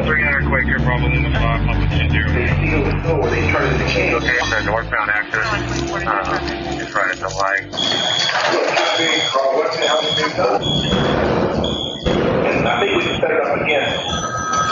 300 Quaker, Bravo Lima 5, Papa 20. Where they started the king. Okay, I'm northbound access. Just right at the light. Carl, what's the hell they've done? And I think we can set it up again.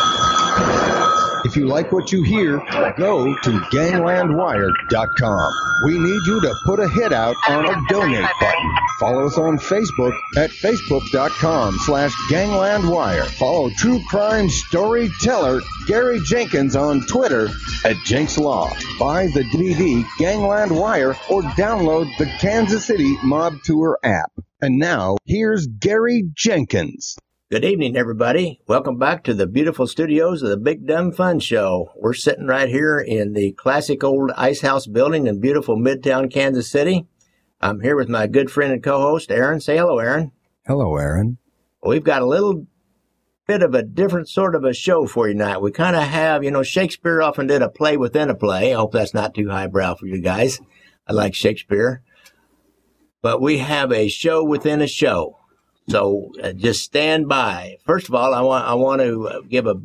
If you like what you hear, go to ganglandwire.com. We need you to put a hit out on a donate button. Follow us on Facebook at facebook.com/ganglandwire. Follow true crime storyteller Gary Jenkins on Twitter at Jenks Law. Buy the DVD Gangland Wire or download the Kansas City Mob Tour app. And now, here's Gary Jenkins. Good evening, everybody. Welcome back to the beautiful studios of the Big Dumb Fun Show. We're sitting right here in the classic old Ice House building in beautiful Midtown Kansas City. I'm here with my good friend and co-host, Aaron. Say hello, Aaron. Hello, Aaron. We've got a little bit of a different sort of a show for you tonight. We kind of have, Shakespeare often did a play within a play. I hope that's not too highbrow for you guys. I like Shakespeare. But we have a show within a show. So just stand by. First of all, I want to give a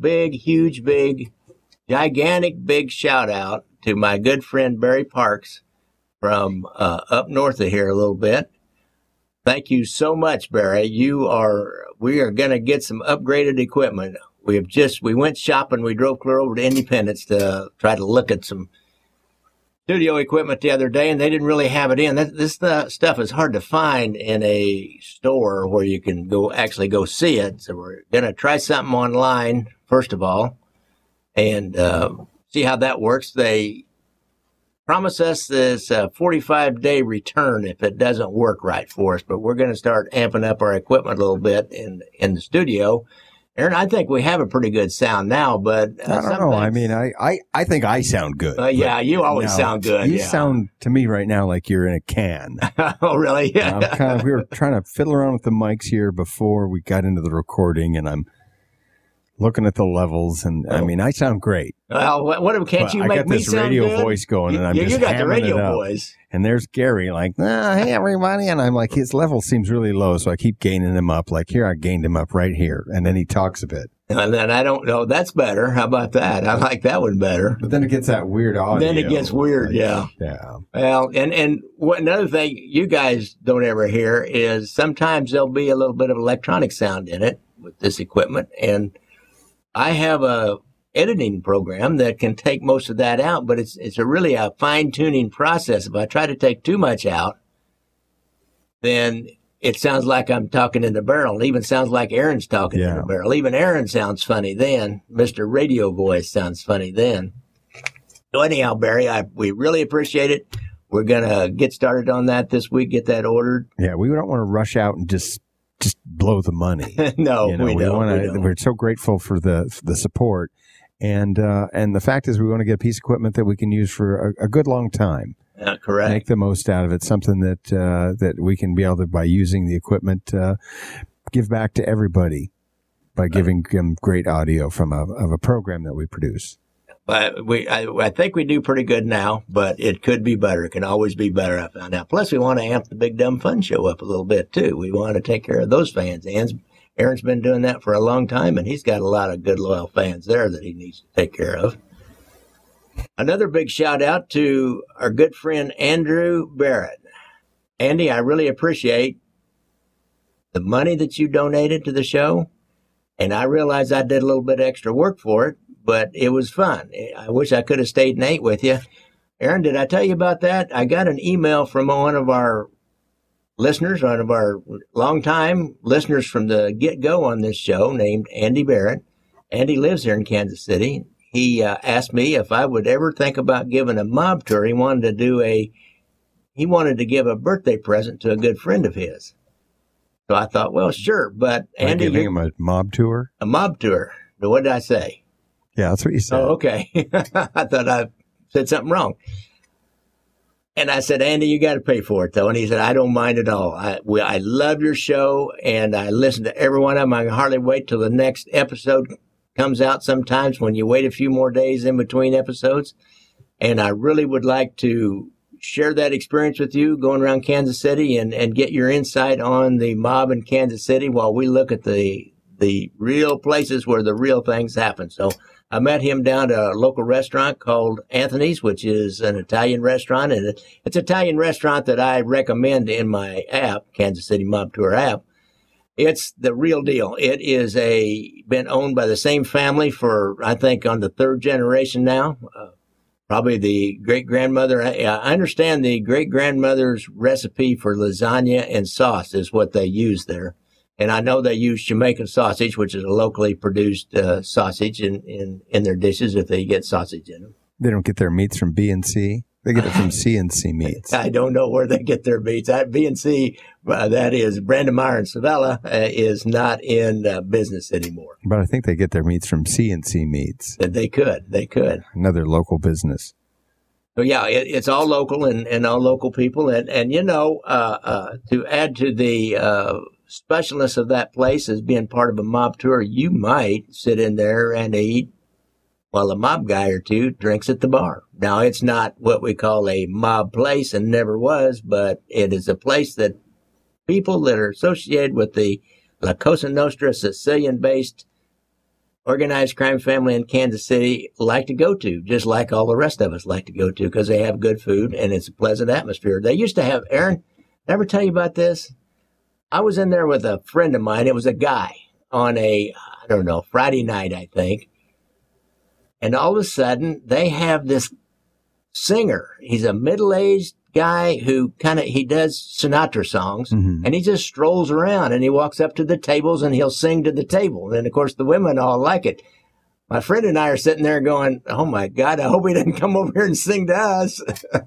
gigantic shout out to my good friend Barry Parks from up north of here a little bit. Thank you so much, Barry. We are going to get some upgraded equipment. We went shopping. We drove clear over to Independence to try to look at some studio equipment the other day, and they didn't really have it in. This stuff is hard to find in a store where you can go see it. So we're going to try something online, first of all, and see how that works. They promise us this 45-day return if it doesn't work right for us, but we're going to start amping up our equipment a little bit in the studio. Aaron, I think we have a pretty good sound now, but I don't know. I mean, I think I sound good. Yeah, you always sound good. You sound to me right now like you're in a can. Oh, really? Yeah. We were trying to fiddle around with the mics here before we got into the recording, and I'm looking at the levels, and I mean, I sound great. Well, can't you make me sound good? I got this radio voice going, and I'm just you got the radio voice. And there's Gary, like, hey, everybody. And I'm like, his level seems really low, so I keep gaining him up. Like, here, I gained him up right here. And then he talks a bit. And then I don't know. That's better. How about that? I like that one better. But then it gets that weird audio. Then it gets weird, yeah. Yeah. Well, and another thing you guys don't ever hear is sometimes there'll be a little bit of electronic sound in it with this equipment. And I have a editing program that can take most of that out, but it's really a fine-tuning process. If I try to take too much out, then it sounds like I'm talking in the barrel. It even sounds like Aaron's talking in the barrel. Even Aaron sounds funny then. Mr. Radio Voice sounds funny then. So anyhow, Barry, we really appreciate it. We're going to get started on that this week, get that ordered. Yeah, we don't want to rush out and just blow the money. No, we don't. We're so grateful for the support. And the fact is we want to get a piece of equipment that we can use for a good long time. Correct. Make the most out of it. Something that we can be able to, by using the equipment, give back to everybody by giving them great audio from a program that we produce. But I think we do pretty good now, but it could be better. It can always be better, I found out. Plus, we want to amp the Big Dumb Fun Show up a little bit, too. We want to take care of those fans. Aaron's been doing that for a long time, and he's got a lot of good, loyal fans there that he needs to take care of. Another big shout-out to our good friend Andrew Barrett. Andy, I really appreciate the money that you donated to the show, and I realize I did a little bit of extra work for it, but it was fun. I wish I could have stayed and ate with you. Aaron, did I tell you about that? I got an email from one of our listeners, one of our longtime listeners from the get-go on this show, named Andy Barrett. Andy lives here in Kansas City. He asked me if I would ever think about giving a mob tour. He wanted to give a birthday present to a good friend of his. So I thought, well, sure, but Andy, giving him a mob tour. A mob tour. What did I say? Yeah, that's what you said. Oh, okay. I thought I said something wrong. And I said, Andy, you got to pay for it, though. And he said, I don't mind at all. I love your show, and I listen to every one of them. I can hardly wait till the next episode comes out sometimes when you wait a few more days in between episodes. And I really would like to share that experience with you going around Kansas City and get your insight on the mob in Kansas City while we look at the the real places where the real things happen. So I met him down at a local restaurant called Anthony's, which is an Italian restaurant. And it's an Italian restaurant that I recommend in my app, Kansas City Mob Tour app. It's the real deal. It is been owned by the same family for, I think, on the third generation now. Probably the great-grandmother. I understand the great-grandmother's recipe for lasagna and sauce is what they use there. And I know they use Jamaican sausage, which is a locally produced sausage in their dishes if they get sausage in them. They don't get their meats from B&C. They get it from C&C Meats. I don't know where they get their meats. B&C, that is Brandon Meyer and Savella, is not in business anymore. But I think they get their meats from C&C Meats. They could. Another local business. So yeah, it's all local and all local people. And you know, to add to the specialness of that place as being part of a mob tour, you might sit in there and eat while a mob guy or two drinks at the bar. Now, it's not what we call a mob place and never was, but it is a place that people that are associated with the La Cosa Nostra Sicilian-based organized crime family in Kansas City like to go to, just like all the rest of us like to go to, because they have good food and it's a pleasant atmosphere. They used to have, Aaron, did I ever tell you about this? I was in there with a friend of mine. It was a guy on Friday night, I think. And all of a sudden, they have this singer. He's a middle-aged guy who he does Sinatra songs, and he just strolls around and he walks up to the tables and he'll sing to the table. And of course, the women all like it. My friend and I are sitting there going, "Oh my God, I hope he doesn't come over here and sing to us."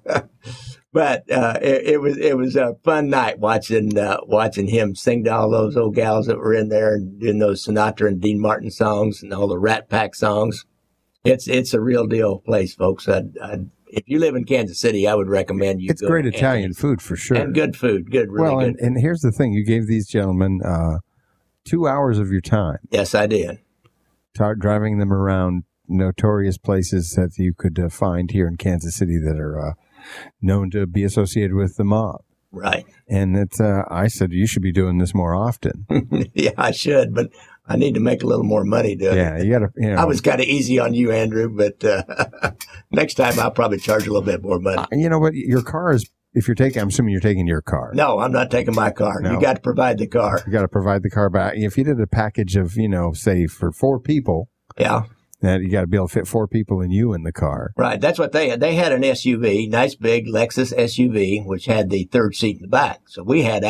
But it was a fun night watching him sing to all those old gals that were in there and doing those Sinatra and Dean Martin songs and all the Rat Pack songs. It's a real deal place, folks. If you live in Kansas City, I would recommend you. It's great Italian food for sure, and good food, really good. And here's the thing: you gave these gentlemen 2 hours of your time. Yes, I did. Driving them around notorious places that you could find here in Kansas City that are known to be associated with the mob. Right. And I said you should be doing this more often. Yeah, I should, but I need to make a little more money doing it. Yeah, you got to. I was kind of easy on you, Andrew, but next time I'll probably charge a little bit more money. You know what? Your car is. If you're taking, I'm assuming you're taking your car. No, I'm not taking my car. No. You got to provide the car. You got to provide the car back. If you did a package of, say for 4 people. Yeah. That you got to be able to fit 4 people and you in the car. Right. That's what they had. They had an SUV, nice big Lexus SUV, which had the third seat in the back. So we had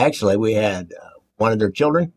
one of their children,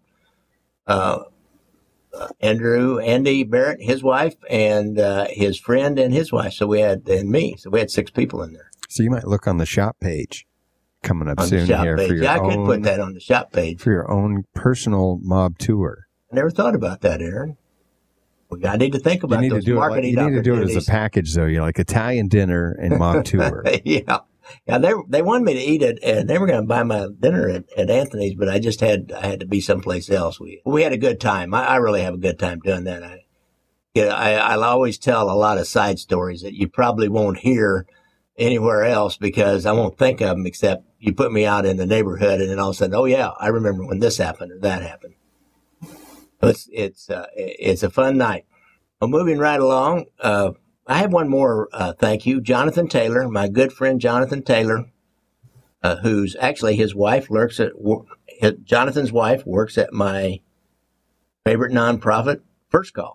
Andy Barrett, his wife, and his friend and his wife. So and me. So we had 6 people in there. So you might look on the shop page coming up soon here page. for your own. I could put that on the shop page for your own personal mob tour. I never thought about that, Aaron. I need to think about those marketing opportunities. You need to do it as a package, though. You're like Italian dinner and mob tour. Yeah. They wanted me to eat it, and they were going to buy my dinner at Anthony's, but I had to be someplace else. We had a good time. I really have a good time doing that. I'll always tell a lot of side stories that you probably won't hear anywhere else because I won't think of them except you put me out in the neighborhood, and then all of a sudden, oh yeah, I remember when this happened or that happened. It's a fun night. Well, moving right along, I have one more thank you. Jonathan Taylor, my good friend Jonathan Taylor, who's actually his wife Jonathan's wife works at my favorite nonprofit, First Call,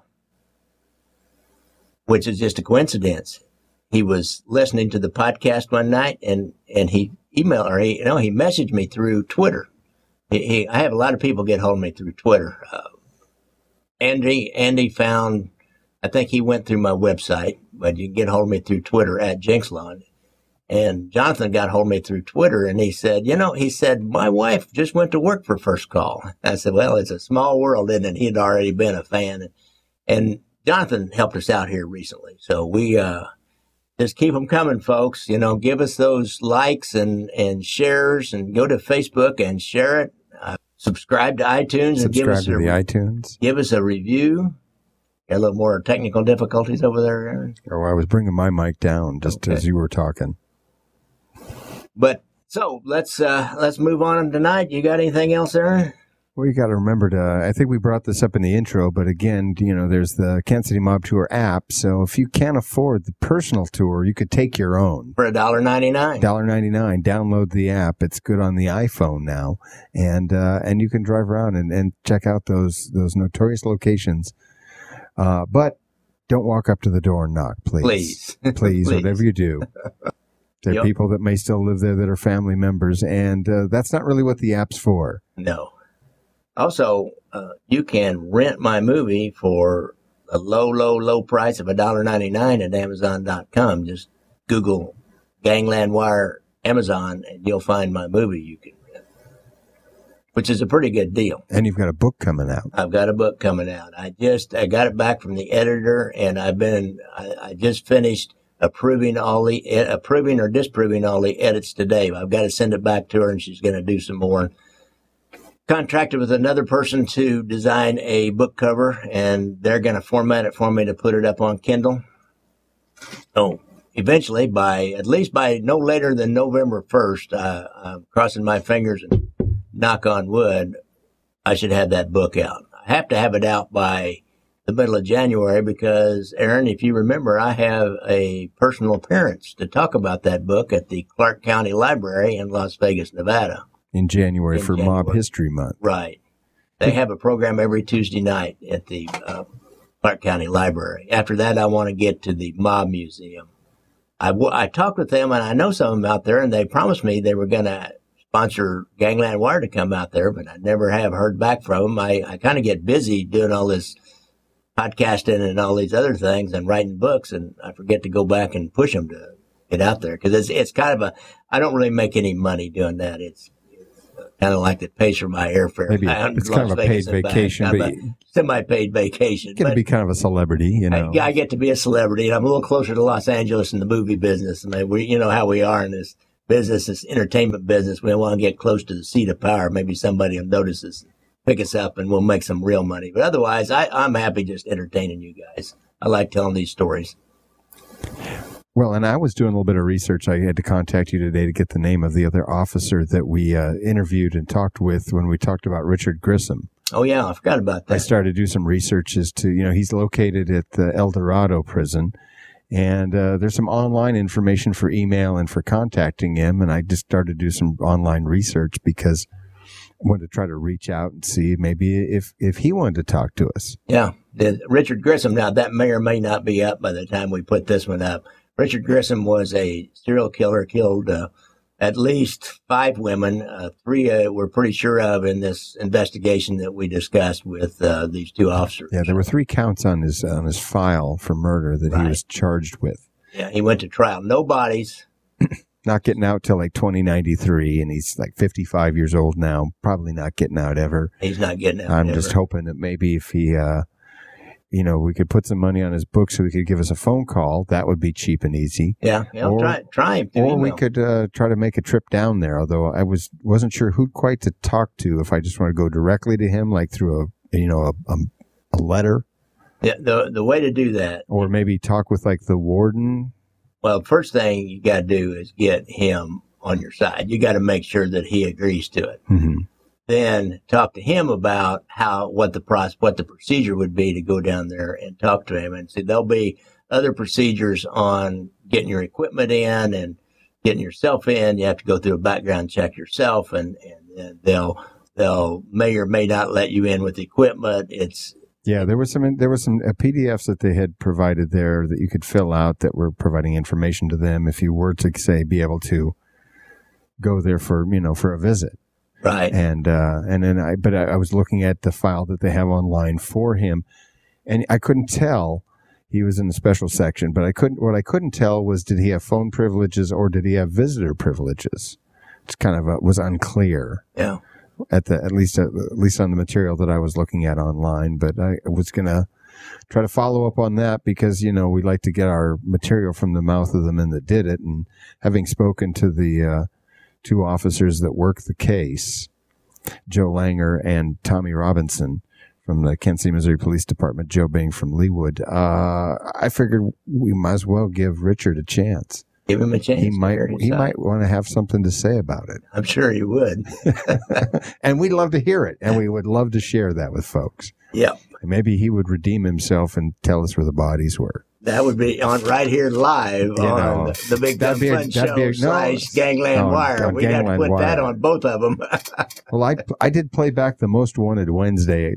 which is just a coincidence. He was listening to the podcast one night and he messaged me through Twitter. I have a lot of people get hold of me through Twitter. Andy found, I think he went through my website, but you can get hold of me through Twitter at Jinxlaw. And Jonathan got hold of me through Twitter and he said, my wife just went to work for First Call. I said, well, it's a small world, isn't it? He'd already been a fan. And Jonathan helped us out here recently. So we, just keep them coming, folks. Give us those likes and shares and go to Facebook and share it. Subscribe to iTunes and give us iTunes. Give us a review. Got a little more technical difficulties over there, Aaron? Oh, I was bringing my mic down just as you were talking. But so let's move on tonight. You got anything else, Aaron? Well, you got to remember I think we brought this up in the intro, but again, there's the Kansas City Mob Tour app. So if you can't afford the personal tour, you could take your own. For $1.99. $1.99. Download the app. It's good on the iPhone now. And you can drive around and check out those notorious locations. But don't walk up to the door and knock, please. Please, whatever you do. There are people that may still live there that are family members, and that's not really what the app's for. No. Also, you can rent my movie for a low price of $1.99 at Amazon.com. Just Google Gangland Wire Amazon, and you'll find my movie you can rent, which is a pretty good deal. And you've got a book coming out. I've got a book coming out. I got it back from the editor, and I just finished approving or disproving all the edits today. I've got to send it back to her, and she's going to do some more. Contracted with another person to design a book cover, and they're going to format it for me to put it up on Kindle. So eventually, at least by no later than November 1st, I'm crossing my fingers and knock on wood, I should have that book out. I have to have it out by the middle of January because, Aaron, if you remember, I have a personal appearance to talk about that book at the Clark County Library in Las Vegas, Nevada. In January for Mob History Month. Right. They have a program every Tuesday night at the Clark County Library. After that, I want to get to the Mob Museum. I talked with them, and I know some of them out there, and they promised me they were going to sponsor Gangland Wire to come out there, but I never have heard back from them. I kind of get busy doing all this podcasting and all these other things and writing books, and I forget to go back and push them to get out there because it's kind of I don't really make any money doing that. It's kind of like it pays for my airfare. Maybe it's kind of a paid vacation, but semi-paid vacation. You're going to be kind of a celebrity, I get to be a celebrity, and I'm a little closer to Los Angeles in the movie business. I mean, you know how we are in this business, this entertainment business. We want to get close to the seat of power. Maybe somebody will notice us, pick us up, and we'll make some real money. But otherwise, I'm happy just entertaining you guys. I like telling these stories. Well, and I was doing a little bit of research. I had to contact you today to get the name of the other officer that we interviewed and talked with when we talked about Richard Grissom. Oh, yeah. I forgot about that. I started to do some research as to, he's located at the El Dorado prison. And there's some online information for email and for contacting him. And I just started to do some online research because I wanted to try to reach out and see maybe if he wanted to talk to us. Yeah. Richard Grissom, now that may or may not be up by the time we put this one up. Richard Grissom was a serial killer, killed at least 5 women. 3 we're pretty sure of in this investigation that we discussed with these 2 officers. Yeah, there were 3 counts on his file for murder that he was charged with. Yeah, he went to trial. No bodies. Not getting out till like 2093, and he's like 55 years old now. Probably not getting out ever. He's not getting out. I'm just hoping that maybe if he we could put some money on his book so he could give us a phone call. That would be cheap and easy. Yeah, try him. Or we could try to make a trip down there, although I wasn't sure who quite to talk to, if I just want to go directly to him, like through a letter. Yeah, the way to do that. Or maybe talk with like the warden. Well, first thing you got to do is get him on your side. You got to make sure that he agrees to it. Mm-hmm. Then talk to him about what the procedure would be to go down there and talk to him. And see, there'll be other procedures on getting your equipment in and getting yourself in. You have to go through a background check yourself, and they'll may or may not let you in with equipment. There was some PDFs that they had provided there that you could fill out that were providing information to them if you were to say be able to go there for a visit. Right. And then I was looking at the file that they have online for him, and I couldn't tell. He was in the special section, but what I couldn't tell was, did he have phone privileges or did he have visitor privileges? It's kind of was unclear. Yeah. At least on the material that I was looking at online, but I was going to try to follow up on that because, we like to get our material from the mouth of the men that did it. And having spoken to the 2 officers that worked the case, Joe Langer and Tommy Robinson from the Kansas City, Missouri Police Department, Joe being from Leawood, I figured we might as well give Richard a chance. Give him a chance. He might want to have something to say about it. I'm sure he would. And we'd love to hear it, and we would love to share that with folks. Yeah. And maybe he would redeem himself and tell us where the bodies were. That would be on right here live on the Big Dumb Fun Show / Gangland Wire. We'd have to put that on both of them. Well, I did play back the Most Wanted Wednesday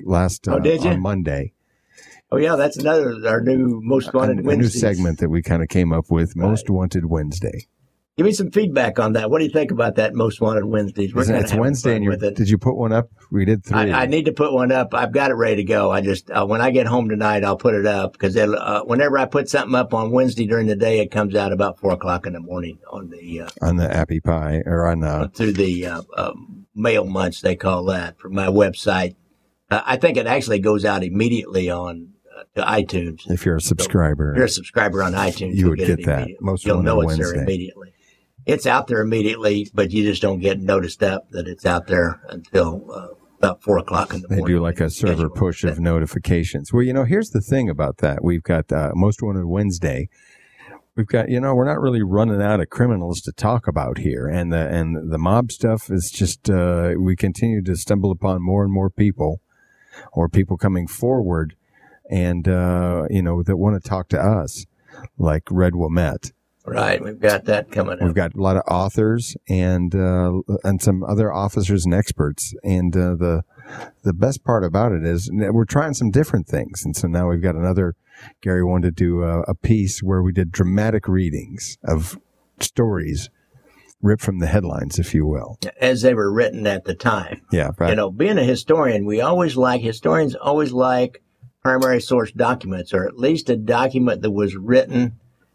on Monday. Oh, yeah, that's our new Most Wanted Wednesday. A new segment that we kind of came up with, Most Wanted Wednesday. Give me some feedback on that. What do you think about that Most Wanted Wednesdays? It's Wednesday, and did you put one up? We did 3. I need to put one up. I've got it ready to go. I just when I get home tonight, I'll put it up because whenever I put something up on Wednesday during the day, it comes out about 4:00 in the morning on the Appy Pie or on through the mail munch they call that from my website. I think it actually goes out immediately on to iTunes. If you're a subscriber, if you're a subscriber on iTunes, you would get that. You'll know it's there immediately. It's out there immediately, but you just don't get noticed up that it's out there until about 4:00 in the morning. They do like a server push of notifications. Well, here's the thing about that. We've got Most Wanted Wednesday. We've got, we're not really running out of criminals to talk about here. And the mob stuff is just, we continue to stumble upon more and more people or people coming forward and, that want to talk to us, like Red Wilmette. Right, we've got that coming up. We've got a lot of authors and some other officers and experts. And the best part about it is we're trying some different things. And so now we've got Gary wanted to do a piece where we did dramatic readings of stories ripped from the headlines, if you will. As they were written at the time. Yeah, right. Being a historian, historians always like primary source documents, or at least a document that was written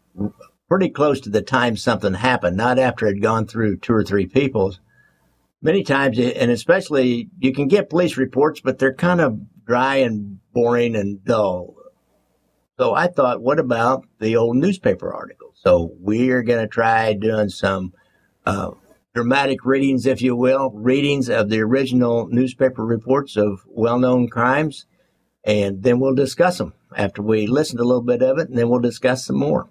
pretty close to the time something happened, not after it had gone through 2 or 3 people. Many times, and especially, you can get police reports, but they're kind of dry and boring and dull. So I thought, what about the old newspaper articles? So we're going to try doing some dramatic readings, if you will, readings of the original newspaper reports of well-known crimes, and then we'll discuss them after we listen to a little bit of it, and then we'll discuss some more.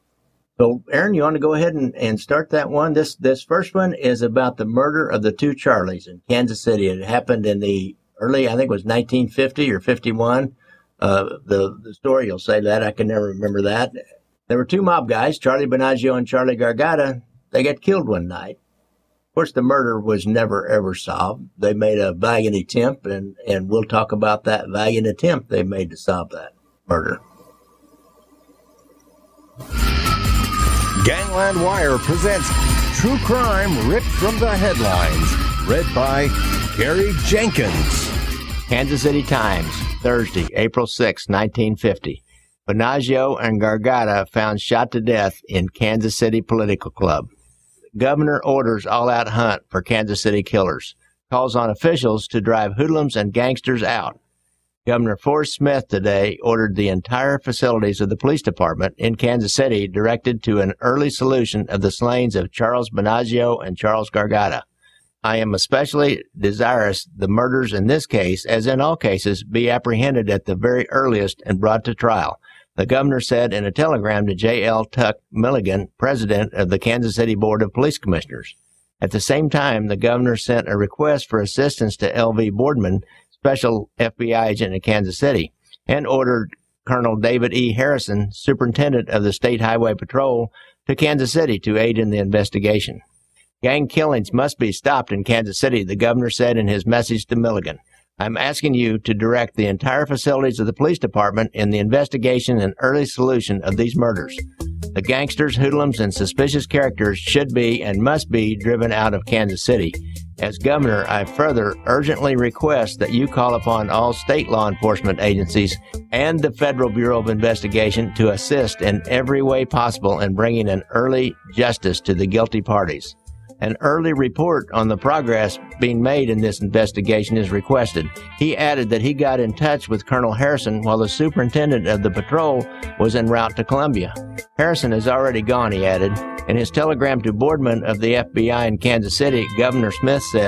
So, Aaron, you want to go ahead and start that one? This first one is about the murder of the 2 Charlies in Kansas City. It happened in the early, I think it was 1950 or 51. The story, you'll say that. I can never remember that. There were 2 mob guys, Charlie Binaggio and Charlie Gargata. They got killed one night. Of course, the murder was never, ever solved. They made a valiant attempt, and we'll talk about that valiant attempt they made to solve that murder. Gangland Wire presents True Crime Ripped from the Headlines, read by Gary Jenkins. Kansas City Times, Thursday, April 6, 1950. Binaggio and Gargata found shot to death in Kansas City Political Club. Governor orders all-out hunt for Kansas City killers. Calls on officials to drive hoodlums and gangsters out. Governor Forrest Smith today ordered the entire facilities of the police department in Kansas City directed to an early solution of the slayings of Charles Binaggio and Charles Gargata. I am especially desirous the murders in this case, as in all cases, be apprehended at the very earliest and brought to trial, the governor said in a telegram to J.L. Tuck Milligan, president of the Kansas City Board of Police Commissioners. At the same time, the governor sent a request for assistance to L.V. Boardman, special FBI agent in Kansas City, and ordered Colonel David E. Harrison, superintendent of the State Highway Patrol, to Kansas City to aid in the investigation. Gang killings must be stopped in Kansas City, the governor said in his message to Milligan. I'm asking you to direct the entire facilities of the police department in the investigation and early solution of these murders. The gangsters, hoodlums, and suspicious characters should be and must be driven out of Kansas City. As governor, I further urgently request that you call upon all state law enforcement agencies and the Federal Bureau of Investigation to assist in every way possible in bringing an early justice to the guilty parties. An early report on the progress being made in this investigation is requested. He added that he got in touch with Colonel Harrison while the superintendent of the patrol was en route to Columbia. Harrison is already gone, he added. In his telegram to Boardman of the FBI in Kansas City, Governor Smith said,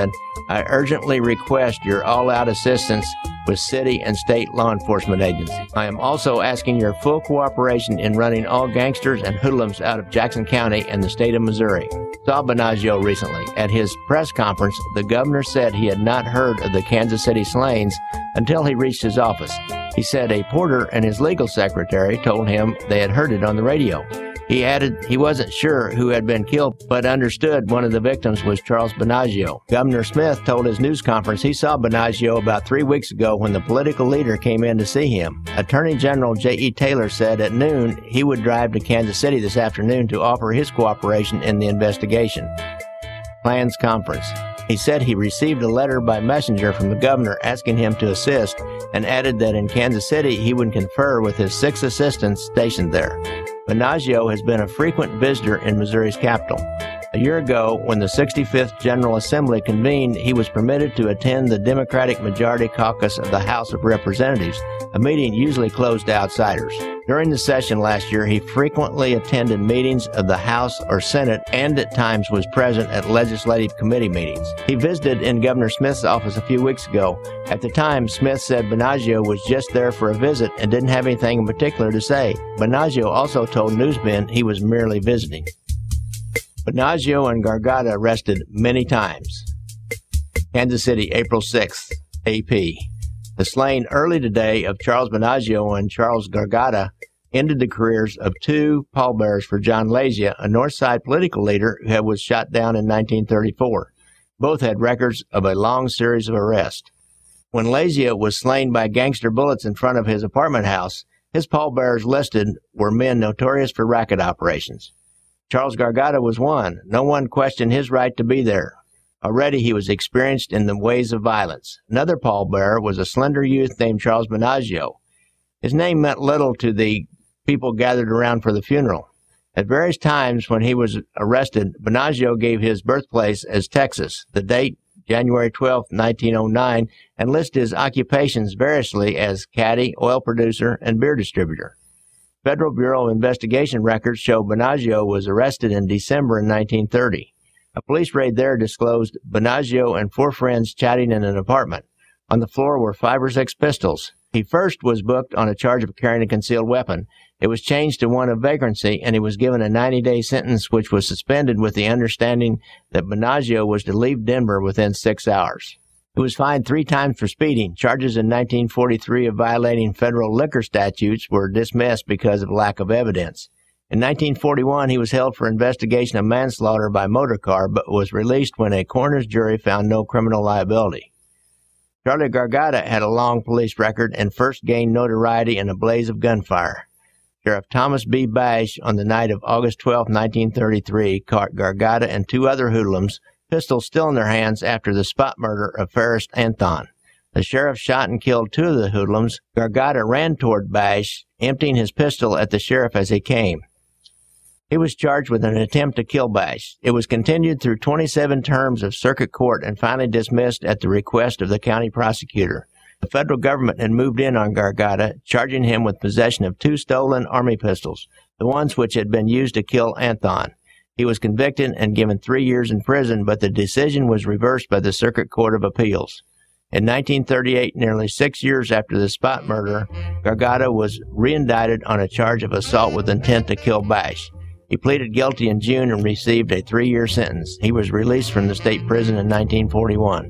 I urgently request your all-out assistance with city and state law enforcement agencies. I am also asking your full cooperation in running all gangsters and hoodlums out of Jackson County and the state of Missouri. Saw Banaggio recently. At his press conference, the governor said he had not heard of the Kansas City slayings until he reached his office. He said a porter and his legal secretary told him they had heard it on the radio. He added he wasn't sure who had been killed, but understood one of the victims was Charles Banaggio. Governor Smith told his news conference he saw Banaggio about 3 weeks ago when the political leader came in to see him. Attorney General J.E. Taylor said at noon he would drive to Kansas City this afternoon to offer his cooperation in the investigation. Plans conference. He said he received a letter by messenger from the governor asking him to assist, and added that in Kansas City he would confer with his 6 assistants stationed there. Banaggio has been a frequent visitor in Missouri's capital. A year ago, when the 65th General Assembly convened, he was permitted to attend the Democratic Majority Caucus of the House of Representatives, a meeting usually closed to outsiders. During the session last year, he frequently attended meetings of the House or Senate and at times was present at legislative committee meetings. He visited in Governor Smith's office a few weeks ago. At the time, Smith said Banaggio was just there for a visit and didn't have anything in particular to say. Banaggio also told newsmen he was merely visiting. Banaggio and Gargatta arrested many times. Kansas City, April 6th, AP. The slaying early today of Charles Banaggio and Charles Gargatta ended the careers of 2 pallbearers for John Lazia, a North Side political leader who was shot down in 1934. Both had records of a long series of arrests. When Lazia was slain by gangster bullets in front of his apartment house, his pallbearers listed were men notorious for racket operations. Charles Gargatta was one. No one questioned his right to be there. Already he was experienced in the ways of violence. Another pallbearer was a slender youth named Charles Banaggio. His name meant little to the people gathered around for the funeral. At various times when he was arrested, Banaggio gave his birthplace as Texas, the date January 12, 1909, and listed his occupations variously as caddy, oil producer, and beer distributor. Federal Bureau of Investigation records show Banaggio was arrested in December in 1930. A police raid there disclosed Banaggio and 4 friends chatting in an apartment. On the floor were 5 or 6 pistols. He first was booked on a charge of carrying a concealed weapon. It was changed to one of vagrancy, and he was given a 90-day sentence, which was suspended with the understanding that Banaggio was to leave Denver within 6 hours. He was fined 3 times for speeding. Charges in 1943 of violating federal liquor statutes were dismissed because of lack of evidence. In 1941, he was held for investigation of manslaughter by motor car, but was released when a coroner's jury found no criminal liability. Charlie Gargatta had a long police record and first gained notoriety in a blaze of gunfire. Sheriff Thomas B. Bash, on the night of August 12, 1933, caught Gargatta and 2 other hoodlums, pistols still in their hands after the spot murder of Ferris Anthon. The sheriff shot and killed 2 of the hoodlums. Gargatta ran toward Bash, emptying his pistol at the sheriff as he came. He was charged with an attempt to kill Bash. It was continued through 27 terms of circuit court and finally dismissed at the request of the county prosecutor. The federal government had moved in on Gargatta, charging him with possession of 2 stolen Army pistols, the ones which had been used to kill Anthon. He was convicted and given 3 years in prison, but the decision was reversed by the Circuit Court of Appeals. In 1938, nearly 6 years after the spot murder, Gargatta was reindicted on a charge of assault with intent to kill Bash. He pleaded guilty in June and received a 3-year sentence. He was released from the state prison in 1941.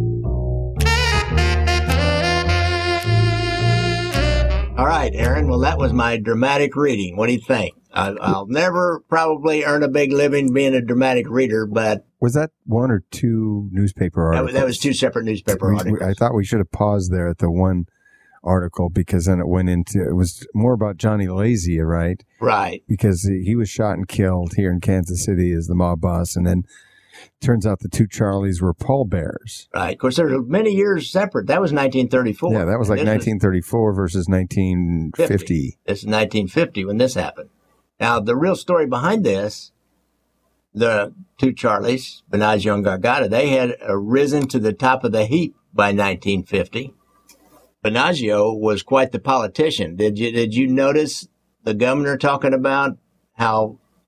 All right, Aaron. Well, that was my dramatic reading. What do you think? I'll never probably earn a big living being a dramatic reader, but... Was that 1 or 2 newspaper articles? That was 2 separate newspaper articles. I thought we should have paused there at the one article because then it went into, it was more about Johnny Lazia, right? Right. Because he was shot and killed here in Kansas City as the mob boss, and then turns out the 2 Charlies were pallbearers. Right. Of course, there were many years separate. That was 1934. Yeah, that was like 1934 versus 1950. This is 1950 when this happened. Now, the real story behind this, the 2 Charlies, Banaggio and Gargatta, they had risen to the top of the heap by 1950. Banaggio was quite the politician. Did you notice the governor talking about how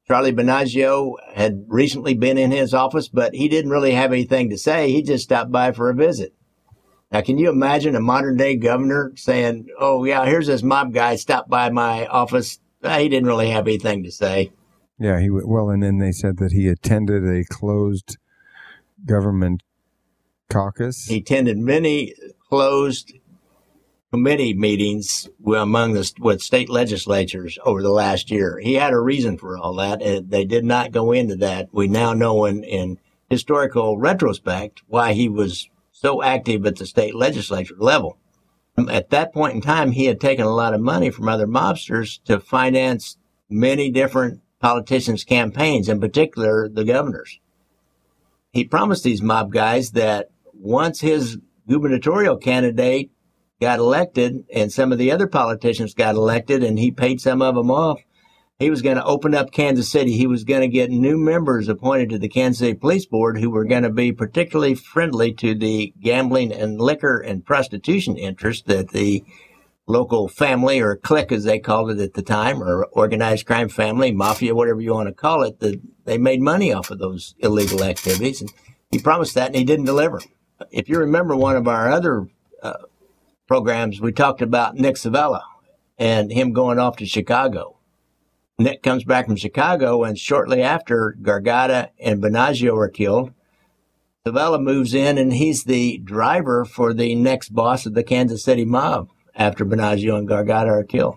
Charlie Banaggio had recently been in his office, but he didn't really have anything to say. He just stopped by for a visit. Now, can you imagine a modern day governor saying, oh, yeah, here's this mob guy stopped by my office. He didn't really have anything to say. Yeah, and then they said that he attended a closed government caucus. He attended many closed committee meetings with state legislatures over the last year. He had a reason for all that, and they did not go into that. We now know in historical retrospect why he was so active at the state legislature level. At that point in time, he had taken a lot of money from other mobsters to finance many different politicians' campaigns, in particular the governors. He promised these mob guys that once his gubernatorial candidate got elected and some of the other politicians got elected and he paid some of them off, he was going to open up Kansas City. He was going to get new members appointed to the Kansas City Police Board who were going to be particularly friendly to the gambling and liquor and prostitution interests that the local family, or clique as they called it at the time, or organized crime family, mafia, whatever you want to call it, that they made money off of those illegal activities. And he promised that and he didn't deliver. If you remember one of our other programs, we talked about Nick Savella and him going off to Chicago. Nick comes back from Chicago, and shortly after Gargata and Banaggio are killed, Savella moves in, and he's the driver for the next boss of the Kansas City mob after Banaggio and Gargata are killed.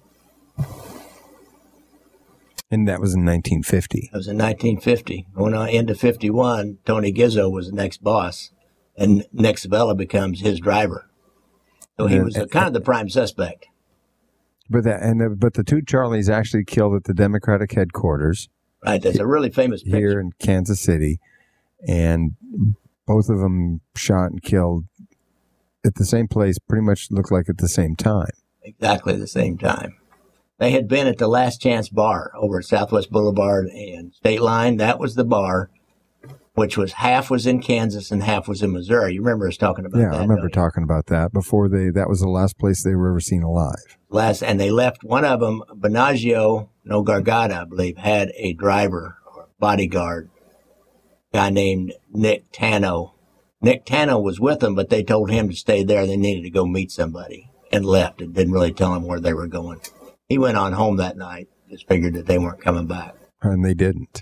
And that was in 1950. That was in 1950. Going on into 51, Tony Gizzo was the next boss, and Nick Savella becomes his driver. So he was kind of the prime suspect. But the two Charlies actually killed at the Democratic headquarters. Right, that's a really famous picture. Here in Kansas City. And both of them shot and killed at the same place, pretty much looked like at the same time. Exactly the same time. They had been at the Last Chance Bar over at Southwest Boulevard and State Line. That was the bar, which was half was in Kansas and half was in Missouri. You remember us talking about that? Yeah, I remember talking about that before that was the last place they were ever seen alive. And they left one of them, Banaggio, Gargata, I believe, had a driver or bodyguard, a guy named Nick Tano. Nick Tano was with them, but they told him to stay there. They needed to go meet somebody and left and didn't really tell him where they were going. He went on home that night, just figured that they weren't coming back. And they didn't.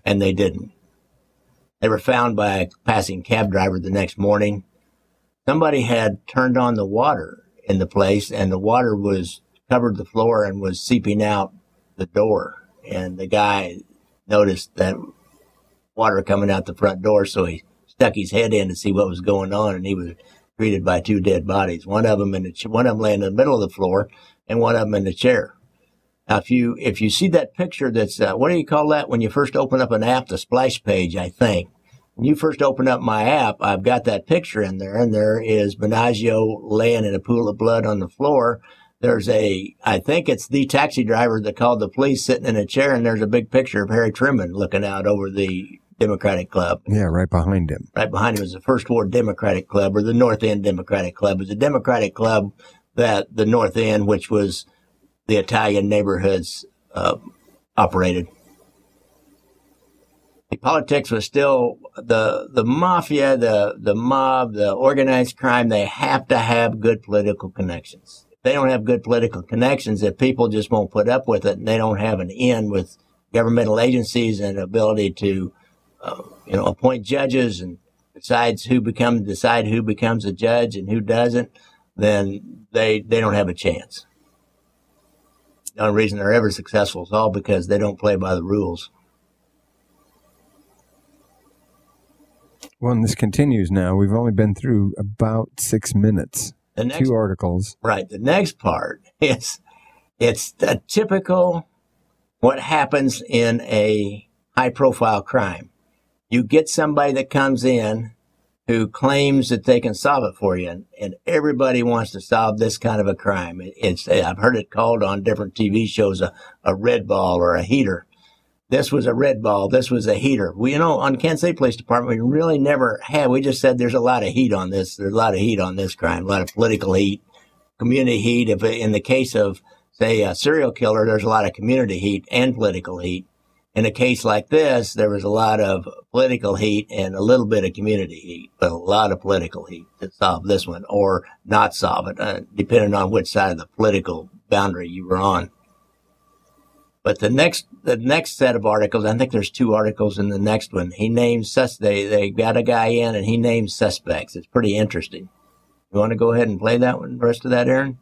They were found by a passing cab driver the next morning. Somebody had turned on the water in the place, and the water was covered the floor and was seeping out the door. And the guy noticed that water coming out the front door, so he stuck his head in to see what was going on, and he was greeted by two dead bodies. One of them laying in the middle of the floor, and one of them in the chair. Now, if you see that picture, that's what do you call that when you first open up an app? The splash page, I think. When you first open up my app, I've got that picture in there, and there is Banaggio laying in a pool of blood on the floor. There's I think it's the taxi driver that called the police sitting in a chair, and there's a big picture of Harry Truman looking out over the Democratic Club. Yeah, right behind him. Right behind him is the First Ward Democratic Club, or the North End Democratic Club. It was a Democratic club that the North End, which was the Italian neighborhoods, operated. The politics was still the mafia, the mob, the organized crime. They have to have good political connections. If they don't have good political connections, if people just won't put up with it, and they don't have an in with governmental agencies and ability to, appoint judges and decide who becomes a judge and who doesn't, then they don't have a chance. The only reason they're ever successful is all because they don't play by the rules. Well, and this continues now. We've only been through about 6 minutes. Two articles. Right. The next part is it's the typical what happens in a high-profile crime. You get somebody that comes in who claims that they can solve it for you, and everybody wants to solve this kind of a crime. I've heard it called on different TV shows a red ball or a heater. This was a red ball. This was a heater. On Kansas City Police Department, we really never had. We just said there's a lot of heat on this. There's a lot of heat on this crime, a lot of political heat, community heat. If in the case of, say, a serial killer, there's a lot of community heat and political heat. in a case like this, there was a lot of political heat and a little bit of community heat, but a lot of political heat to solve this one or not solve it, depending on which side of the political boundary you were on. But the next set of articles, I think there's 2 articles in the next one. He names they got a guy in and he names suspects. It's pretty interesting. You want to go ahead and play that one, the rest of that, Aaron?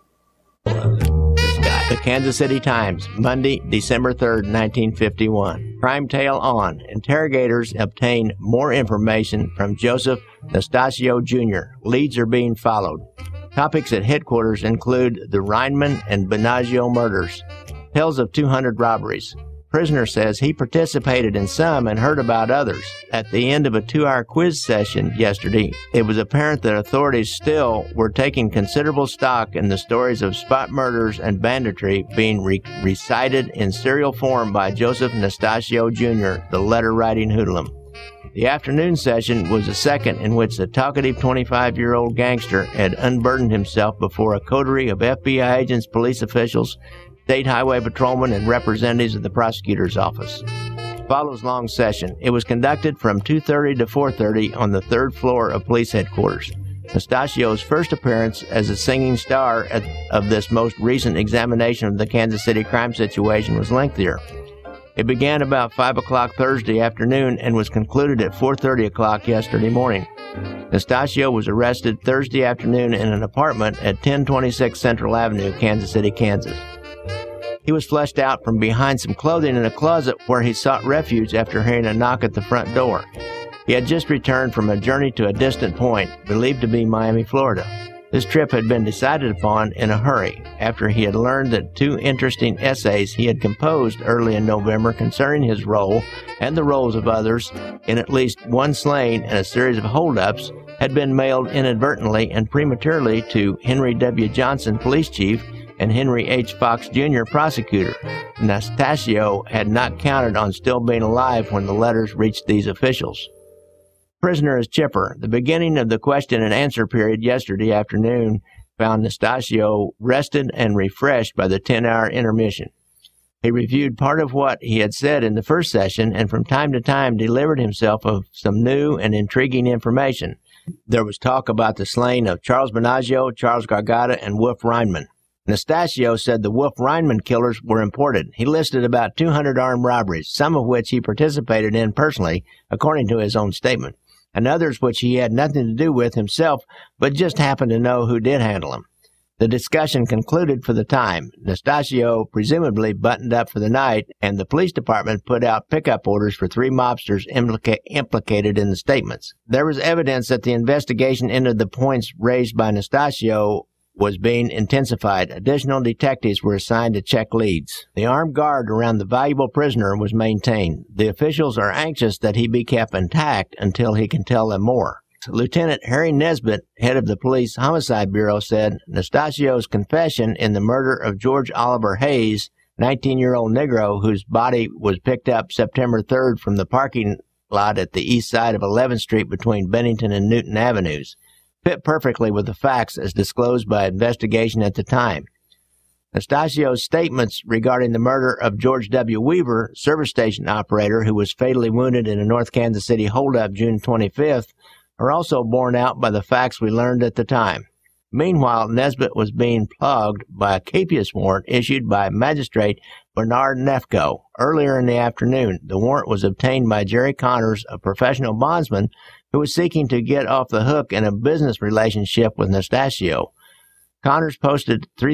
This guy. The Kansas City Times, Monday, December 3rd, 1951. Crime tale on. Interrogators obtain more information from Joseph Nastasio Jr. Leads are being followed. Topics at headquarters include the Reinman and Benaggio murders. Tells of 200 robberies. Prisoner says he participated in some and heard about others. At the end of a 2-hour quiz session yesterday, it was apparent that authorities still were taking considerable stock in the stories of spot murders and banditry being recited in serial form by Joseph Nastasio Jr., the letter-writing hoodlum. The afternoon session was the second in which the talkative 25-year-old gangster had unburdened himself before a coterie of FBI agents, police officials, state highway patrolmen, and representatives of the prosecutor's office. Follows long session. It was conducted from 2:30 to 4:30 on the 3rd floor of police headquarters. Nastasio's first appearance as a singing star of this most recent examination of the Kansas City crime situation was lengthier. It began about 5 o'clock Thursday afternoon and was concluded at 4:30 o'clock yesterday morning. Nastasio was arrested Thursday afternoon in an apartment at 1026 Central Avenue, Kansas City, Kansas. He was flushed out from behind some clothing in a closet where he sought refuge after hearing a knock at the front door. He had just returned from a journey to a distant point, believed to be Miami, Florida. This trip had been decided upon in a hurry, after he had learned that 2 interesting essays he had composed early in November concerning his role and the roles of others in at least one slaying and a series of holdups had been mailed inadvertently and prematurely to Henry W. Johnson, police chief, and Henry H. Fox, Jr., prosecutor. Nastasio had not counted on still being alive when the letters reached these officials. Prisoner is chipper. The beginning of the question and answer period yesterday afternoon found Nastasio rested and refreshed by the 10-hour intermission. He reviewed part of what he had said in the first session and from time to time delivered himself of some new and intriguing information. There was talk about the slaying of Charles Benaggio, Charles Gargata, and Wolf Reinman. Nastasio said the Wolf Reinman killers were imported. He listed about 200 armed robberies, some of which he participated in personally, according to his own statement, and others which he had nothing to do with himself, but just happened to know who did handle them. The discussion concluded for the time. Nastasio presumably buttoned up for the night, and the police department put out pickup orders for 3 mobsters implicated in the statements. There was evidence that the investigation into the points raised by Nastasio was being intensified. Additional detectives were assigned to check leads. The armed guard around the valuable prisoner was maintained. The officials are anxious that he be kept intact until he can tell them more. Lieutenant Harry Nesbitt, head of the Police Homicide Bureau, said Nastasio's confession in the murder of George Oliver Hayes, 19-year-old Negro, whose body was picked up September 3rd from the parking lot at the east side of 11th Street between Bennington and Newton Avenues, fit perfectly with the facts as disclosed by investigation at the time. Nastasio's statements regarding the murder of George W. Weaver, service station operator who was fatally wounded in a North Kansas City holdup June 25th, are also borne out by the facts we learned at the time. Meanwhile, Nesbitt was being plugged by a capious warrant issued by Magistrate Bernard Nefko earlier in the afternoon. The warrant was obtained by Jerry Connors, a professional bondsman who was seeking to get off the hook in a business relationship with Nastasio. Connors posted a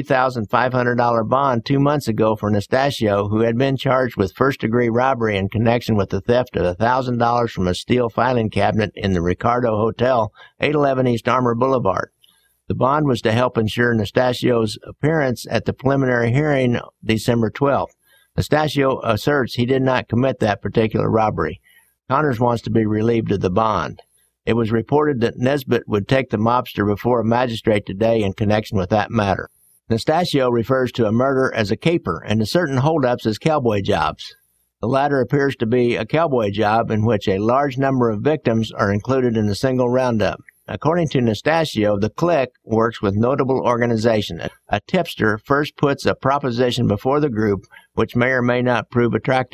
$3,500 bond 2 months ago for Nastasio, who had been charged with first-degree robbery in connection with the theft of $1,000 from a steel filing cabinet in the Ricardo Hotel, 811 East Armour Boulevard. The bond was to help ensure Nastasio's appearance at the preliminary hearing December 12th. Nastasio asserts he did not commit that particular robbery. Connors wants to be relieved of the bond. It was reported that Nesbitt would take the mobster before a magistrate today in connection with that matter. Nastasio refers to a murder as a caper and to certain holdups as cowboy jobs. The latter appears to be a cowboy job in which a large number of victims are included in a single roundup. According to Nastasio, the clique works with notable organization. A tipster first puts a proposition before the group which may or may not prove attractive.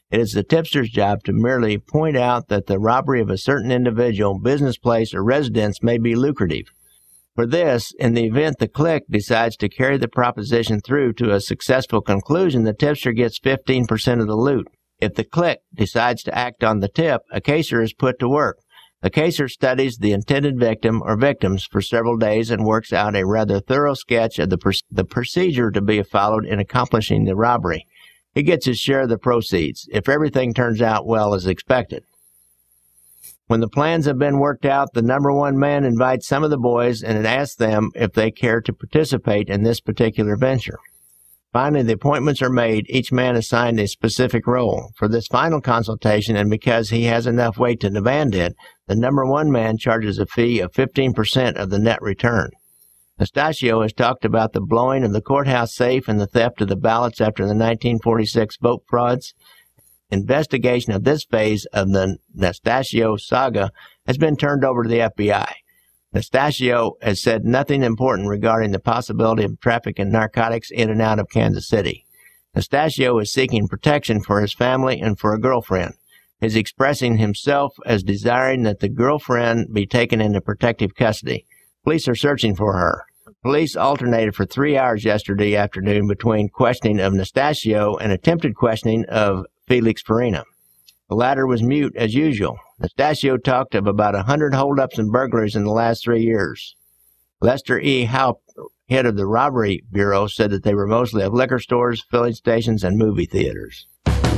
It is the tipster's job to merely point out that the robbery of a certain individual, business place, or residence may be lucrative. For this, in the event the clique decides to carry the proposition through to a successful conclusion, the tipster gets 15% of the loot. If the clique decides to act on the tip, a caser is put to work. The caser studies the intended victim or victims for several days and works out a rather thorough sketch of the procedure to be followed in accomplishing the robbery. He gets his share of the proceeds, if everything turns out well as expected. When the plans have been worked out, the number one man invites some of the boys and asks them if they care to participate in this particular venture. Finally, the appointments are made, each man assigned a specific role. For this final consultation, and because he has enough weight to demand it, the number one man charges a fee of 15% of the net return. Nastasio has talked about the blowing of the courthouse safe and the theft of the ballots after the 1946 vote frauds. Investigation of this phase of the Nastasio saga has been turned over to the FBI. Nastasio has said nothing important regarding the possibility of traffic in narcotics in and out of Kansas City. Nastasio is seeking protection for his family and for a girlfriend. He is expressing himself as desiring that the girlfriend be taken into protective custody. Police are searching for her. Police alternated for 3 hours yesterday afternoon between questioning of Nastasio and attempted questioning of Felix Farina. The latter was mute as usual. Nastasio talked of about 100 holdups and burglaries in the last 3 years. Lester E. Haupt, head of the Robbery Bureau, said that they were mostly of liquor stores, filling stations, and movie theaters.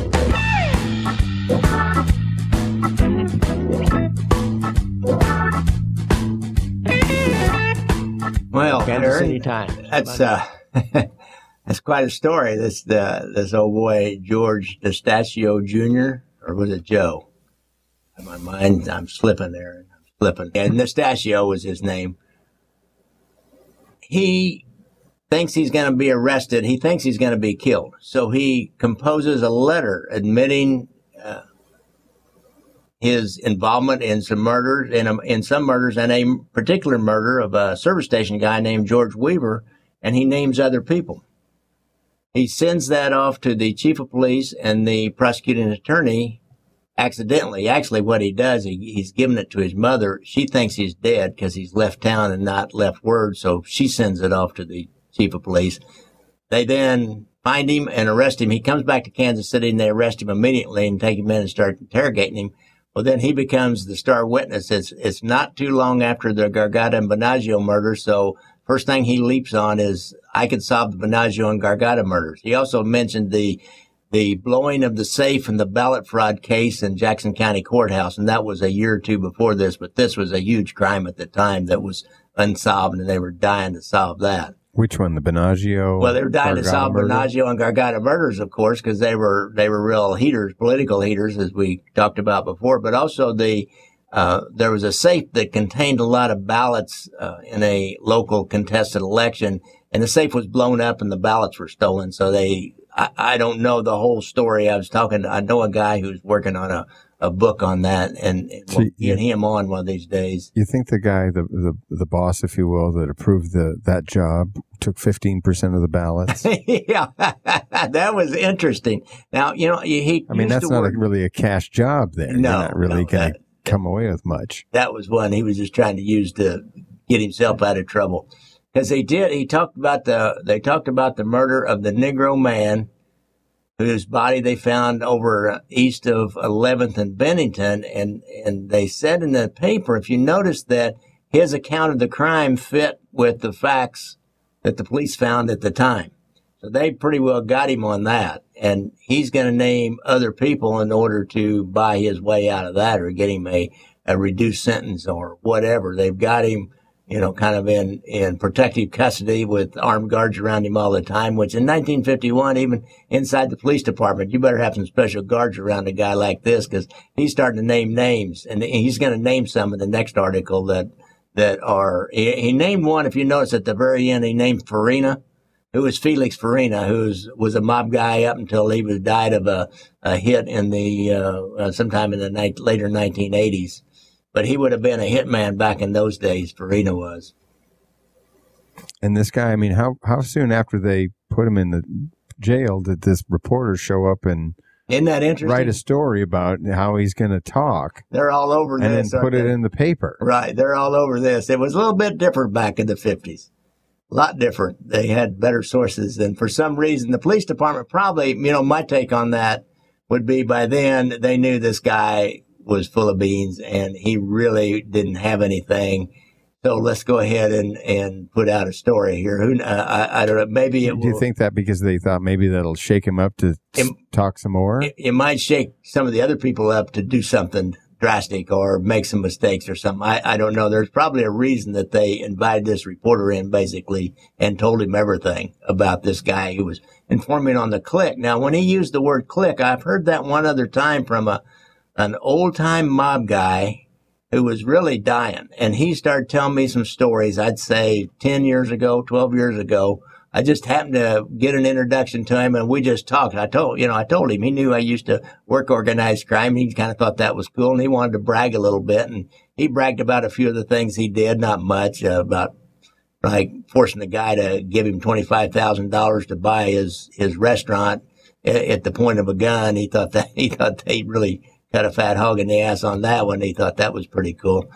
Well, Kansas City Times. That's quite a story. This old boy George Nastasio Jr., or was it Joe? In my mind, I'm slipping there. And Nastasio was his name. He thinks he's going to be arrested. He thinks he's going to be killed. So he composes a letter admitting his involvement in some murders, in some murders, and a particular murder of a service station guy named George Weaver, and he names other people. He sends that off to the chief of police and the prosecuting attorney accidentally. Actually, what he does, he's given it to his mother. She thinks he's dead because he's left town and not left word, so she sends it off to the chief of police. They then find him and arrest him. He comes back to Kansas City, and they arrest him immediately and take him in and start interrogating him. Well, then he becomes the star witness. It's not too long after the Gargata and Bonaggio murder, so first thing he leaps on is, I could solve the Bonaggio and Gargata murders. He also mentioned the blowing of the safe in the ballot fraud case in Jackson County Courthouse, and that was a year or two before this, but this was a huge crime at the time that was unsolved, and they were dying to solve that. Which one, the Bonaggio? Well, they were dying to solve murder? Bonaggio and Gargata murders, of course, because they were real heaters, political heaters, as we talked about before. But also there was a safe that contained a lot of ballots in a local contested election, and the safe was blown up and the ballots were stolen. So I don't know the whole story. I know a guy who's working on a book on that, and we'll get him on one of these days. You think the guy, the boss, if you will, that approved that job took 15% of the ballots? Yeah, that was interesting. Now, that's not really a cash job there. No, you're not really going to come away with much. That was one he was just trying to use to get himself out of trouble. Because they talked about the murder of the Negro man, whose body they found over east of 11th and Bennington, and they said in the paper, if you notice, that his account of the crime fit with the facts that the police found at the time. So they pretty well got him on that, and he's going to name other people in order to buy his way out of that, or get him a reduced sentence or whatever. They've got him, kind of in protective custody with armed guards around him all the time, which in 1951, even inside the police department, you better have some special guards around a guy like this, because he's starting to name names, and he's going to name some in the next article that are, he named one, if you notice at the very end, he named Farina, who was Felix Farina, who was a mob guy up until he died of a hit in the, sometime in the later 1980s. But he would have been a hitman back in those days, Farina was. And this guy, how soon after they put him in the jail did this reporter show up and Isn't that interesting? write a story about how he's going to talk They're all over and this. then put it in the paper. Right. They're all over this. It was a little bit different back in the 50s. A lot different. They had better sources. And for some reason, the police department probably, my take on that would be by then they knew this guy was full of beans and he really didn't have anything. So let's go ahead and put out a story here. I don't know. Maybe it will. Do you think that because they thought maybe that'll shake him up to talk some more? It might shake some of the other people up to do something drastic or make some mistakes or something. I don't know. There's probably a reason that they invited this reporter in basically and told him everything about this guy who was informing on the click. Now, when he used the word click, I've heard that one other time from an old time mob guy who was really dying. And he started telling me some stories, I'd say 10 years ago, 12 years ago. I just happened to get an introduction to him and we just talked. I told him he knew I used to work organized crime. He kind of thought that was cool and he wanted to brag a little bit. And he bragged about a few of the things he did, not much, about like forcing the guy to give him $25,000 to buy his restaurant at the point of a gun. He thought they really got a fat hog in the ass on that one. He thought that was pretty cool.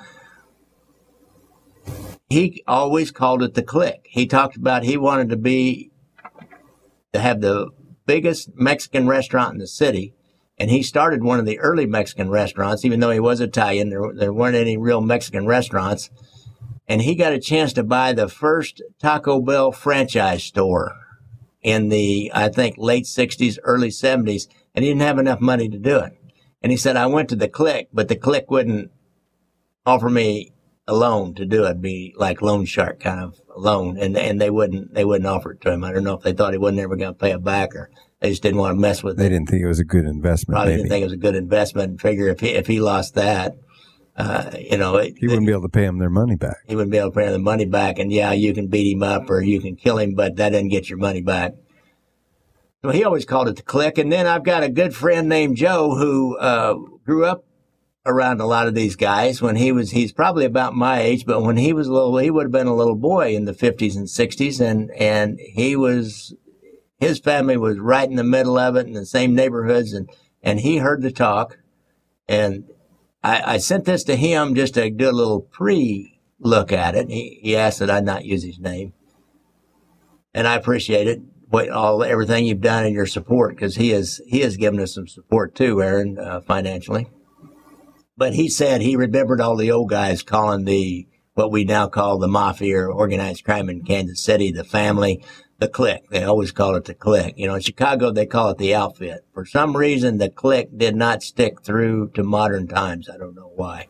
He always called it the click. He talked about he wanted to have the biggest Mexican restaurant in the city. And he started one of the early Mexican restaurants, even though he was Italian. There weren't any real Mexican restaurants. And he got a chance to buy the first Taco Bell franchise store in the, I think, late 60s, early 70s. And he didn't have enough money to do it. And he said, I went to the click, but the click wouldn't offer me a loan to do it, be like loan shark kind of loan. And they wouldn't offer it to him. I don't know if they thought he wasn't ever going to pay it back or they just didn't want to mess with it. They didn't think it was a good investment. Probably didn't think it was a good investment and figure if he lost that, he wouldn't be able to pay him their money back. He wouldn't be able to pay him the money back. And yeah, you can beat him up or you can kill him, but that doesn't get your money back. So he always called it the click. And then I've got a good friend named Joe who grew up around a lot of these guys when he's probably about my age, but when he was little, he would have been a little boy in the 50s and 60s. And his family was right in the middle of it in the same neighborhoods. And he heard the talk. And I sent this to him just to do a little pre-look at it. He asked that I not use his name. And I appreciate it. Everything you've done and your support, because he has given us some support too, Aaron, financially. But he said he remembered all the old guys calling what we now call the mafia or organized crime in Kansas City, the family, the clique. They always call it the clique. In Chicago, they call it the outfit. For some reason, the clique did not stick through to modern times. I don't know why.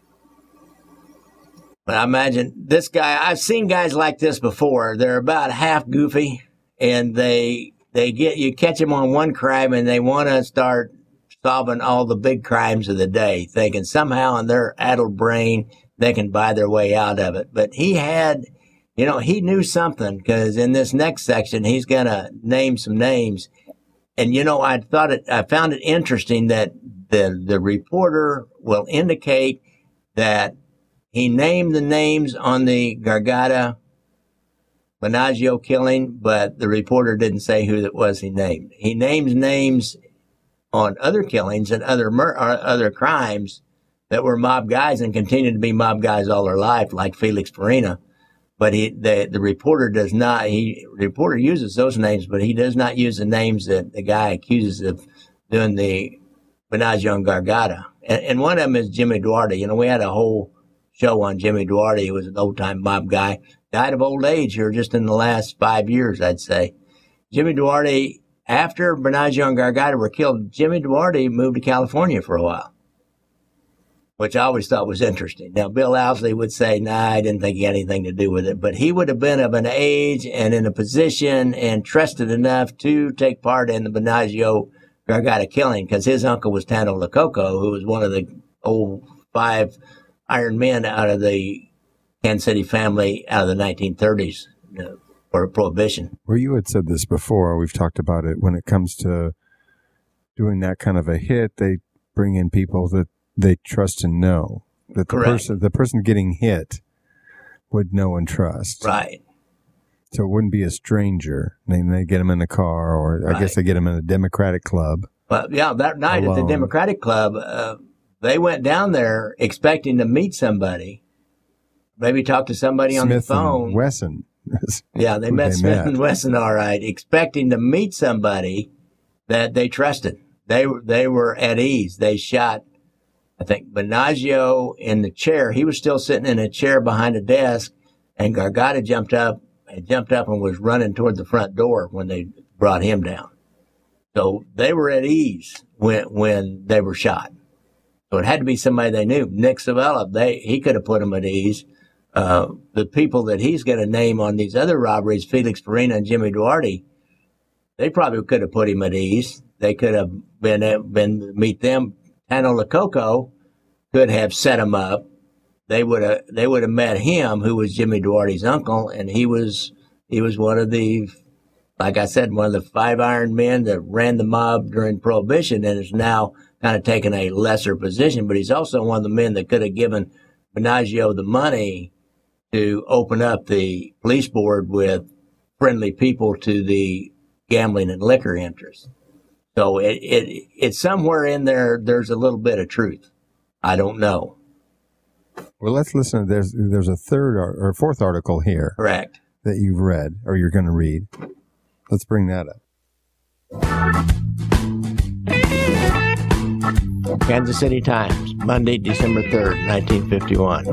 But I imagine this guy, I've seen guys like this before. They're about half goofy. And you catch them on one crime and they want to start solving all the big crimes of the day, thinking somehow in their addled brain they can buy their way out of it. But he knew something, because in this next section he's going to name some names. And I found it interesting that the reporter will indicate that he named the names on the Gargata Banaggio killing, but the reporter didn't say who it was he named. He names names on other killings and other crimes that were mob guys and continue to be mob guys all their life, like Felix Farina. But the reporter does not. The reporter uses those names, but he does not use the names that the guy accuses of doing the Banaggio and Gargata. And one of them is Jimmy Duarte. We had a whole show on Jimmy Duarte. He was an old-time mob guy. Died of old age here just in the last 5 years, I'd say. Jimmy Duarte, after Banaggio and Gargata were killed, Jimmy Duarte moved to California for a while, which I always thought was interesting. Now, Bill Owsley would say, I didn't think he had anything to do with it, but he would have been of an age and in a position and trusted enough to take part in the Banaggio Gargata killing, because his uncle was Tano Lococo, who was one of the old 5 Iron Men out of the Kansas City family out of the 1930s for Prohibition. Well, you had said this before. We've talked about it. When it comes to doing that kind of a hit, they bring in people that they trust and know. That the person getting hit would know and trust. Right. So it wouldn't be a stranger. They get them in a car, or I guess they get them in a Democratic club. But yeah, that night at the Democratic Club, they went down there expecting to meet somebody, maybe talk to somebody on the phone. And Wesson. Yeah, they met Smith and Wesson, all right, expecting to meet somebody that they trusted. They were at ease. They shot, I think, Binaggio in the chair. He was still sitting in a chair behind a desk, and Gargata jumped up and was running toward the front door when they brought him down. So they were at ease when they were shot. So it had to be somebody they knew. Nick Savella, he could have put them at ease. The people that he's going to name on these other robberies, Felix Farina and Jimmy Duarte, they probably could have put him at ease. They could have been to meet them. Tano Lococo could have set him up. They would have met him, who was Jimmy Duarte's uncle, and he was one of the, like I said, one of the 5 iron men that ran the mob during Prohibition and is now kind of taken a lesser position. But he's also one of the men that could have given Binaggio the money to open up the police board with friendly people to the gambling and liquor interests. So it's somewhere in there. There's a little bit of truth. I don't know. Well, let's listen. There's a third or fourth article here. Correct. That you've read or you're going to read. Let's bring that up. Kansas City Times, Monday, December 3rd, 1951.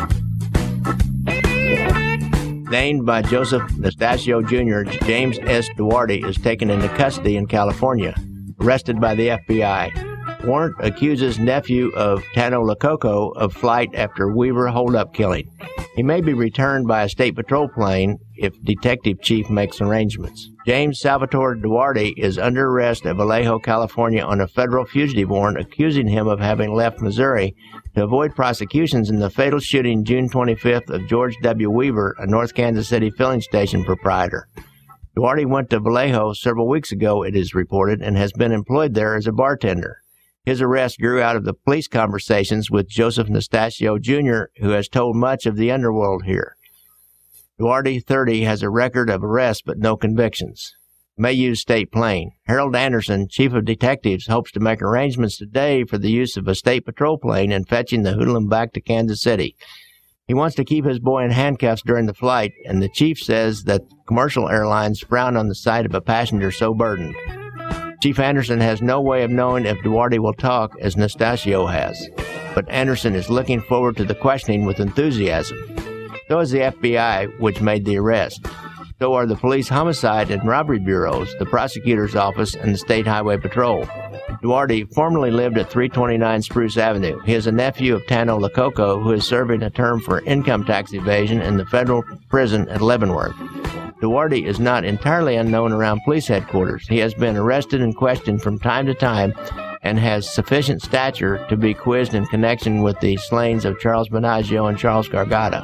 Named by Joseph Nastasio Jr., James S. Duarte is taken into custody in California, arrested by the FBI. Warrant accuses nephew of Tano Lococo of flight after Weaver holdup killing. He may be returned by a state patrol plane if detective chief makes arrangements. James Salvatore Duarte is under arrest at Vallejo, California on a federal fugitive warrant accusing him of having left Missouri to avoid prosecutions in the fatal shooting June 25th of George W. Weaver, a North Kansas City filling station proprietor. Duarte went to Vallejo several weeks ago, it is reported, and has been employed there as a bartender. His arrest grew out of the police conversations with Joseph Nastasio Jr., who has told much of the underworld here. Duarte, 30, has a record of arrests but no convictions. May use state plane. Harold Anderson, chief of detectives, hopes to make arrangements today for the use of a state patrol plane and fetching the hoodlum back to Kansas City. He wants to keep his boy in handcuffs during the flight, and the chief says that commercial airlines frown on the sight of a passenger so burdened. Chief Anderson has no way of knowing if Duarte will talk, as Nastasio has, but Anderson is looking forward to the questioning with enthusiasm. So is the FBI, which made the arrest. So are the police homicide and robbery bureaus, the prosecutor's office, and the state highway patrol. Duarte formerly lived at 329 Spruce Avenue. He is a nephew of Tano Lococo, who is serving a term for income tax evasion in the federal prison at Leavenworth. Duarte is not entirely unknown around police headquarters. He has been arrested and questioned from time to time and has sufficient stature to be quizzed in connection with the slayings of Charles Binaggio and Charles Gargata.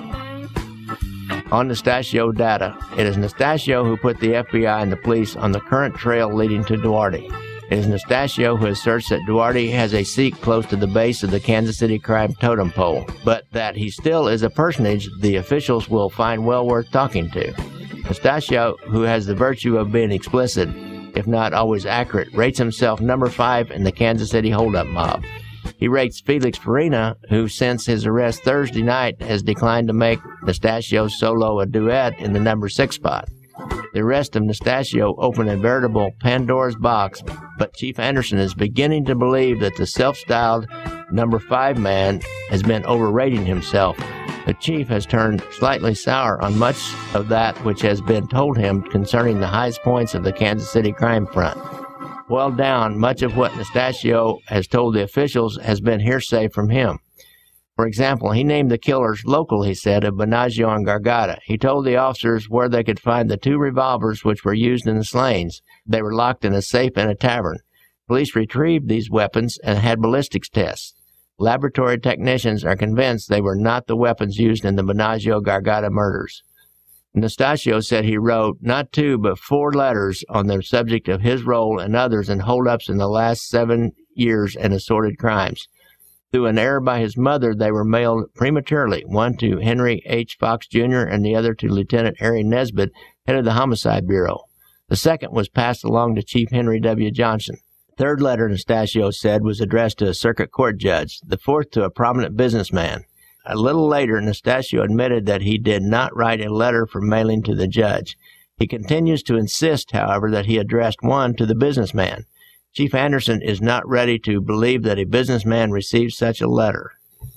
On Nastasio data, it is Nastasio who put the FBI and the police on the current trail leading to Duarte. It is Nastasio who asserts that Duarte has a seat close to the base of the Kansas City crime totem pole, but that he still is a personage the officials will find well worth talking to. Nastasio, who has the virtue of being explicit, if not always accurate, rates himself number 5 in the Kansas City holdup mob. He rates Felix Farina, who since his arrest Thursday night has declined to make Nastasio solo a duet in the number 6 spot. The arrest of Nastasio opened a veritable Pandora's box, but Chief Anderson is beginning to believe that the self-styled number 5 man has been overrating himself. The chief has turned slightly sour on much of that which has been told him concerning the highest points of the Kansas City crime front. Well down, much of what Nastasio has told the officials has been hearsay from him. For example, he named the killers local, he said, of Binaggio and Gargata. He told the officers where they could find the 2 revolvers which were used in the slayings. They were locked in a safe in a tavern. Police retrieved these weapons and had ballistics tests. Laboratory technicians are convinced they were not the weapons used in the Binaggio-Gargata murders. Nastasio said he wrote not 2 but 4 letters on the subject of his role and others in holdups in the last 7 years and assorted crimes. Through an error by his mother, they were mailed prematurely, one to Henry H. Fox, Jr. and the other to Lieutenant Harry Nesbitt, head of the Homicide Bureau. The second was passed along to Chief Henry W. Johnson. Third letter, Nastasio said, was addressed to a circuit court judge. The fourth to a prominent businessman. A little later, Nastasio admitted that he did not write a letter for mailing to the judge. He continues to insist, however, that he addressed one to the businessman. Chief Anderson is not ready to believe that a businessman received such a letter.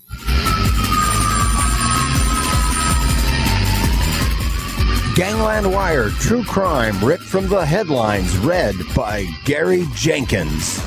Gangland Wire True Crime ripped from the headlines, read by Gary Jenkins.